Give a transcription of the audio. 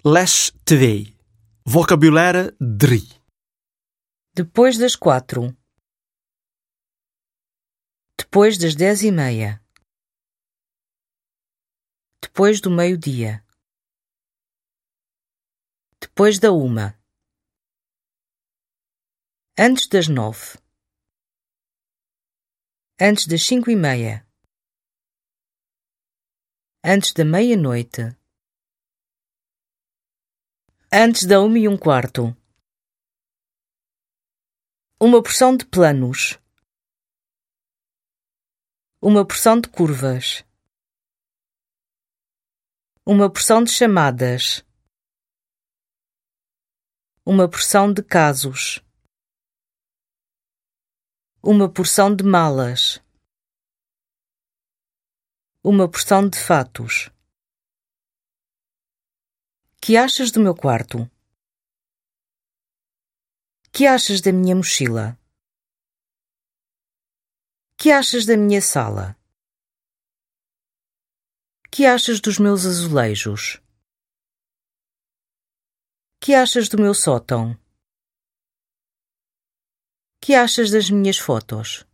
lež 2. Vocabulário 3. Depois das 4. Depois das 10:30. Depois do meio-dia. Depois da 1. Antes das 9. Antes das 5:30. Antes da meia-noite. Antes da 1:15. Uma porção de planos. Uma porção de curvas. Uma porção de chamadas. Uma porção de casos. Uma porção de malas. Uma porção de fatos. Que achas do meu quarto? Que achas da minha mochila? Que achas da minha sala? Que achas dos meus azulejos? Que achas do meu sótão? Que achas das minhas fotos?